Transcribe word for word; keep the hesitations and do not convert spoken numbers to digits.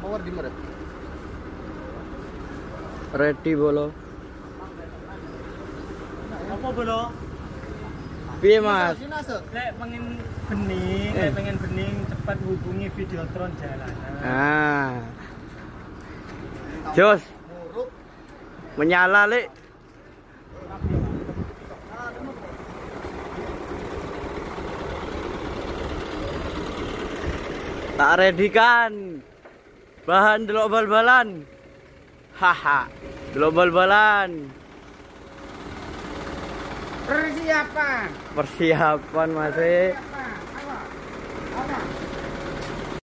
power dimmer. Ready bolo. Apa bolo? Piye Mas? Lek pengen bening, lek pengen bening cepat hubungi Videotron jalanan. Ah. Jos. Menyala, Lek. Tak ready kan? Bahan delok bal-balan. Haha. Delok bal-balan. Persiapan. Persiapan masih.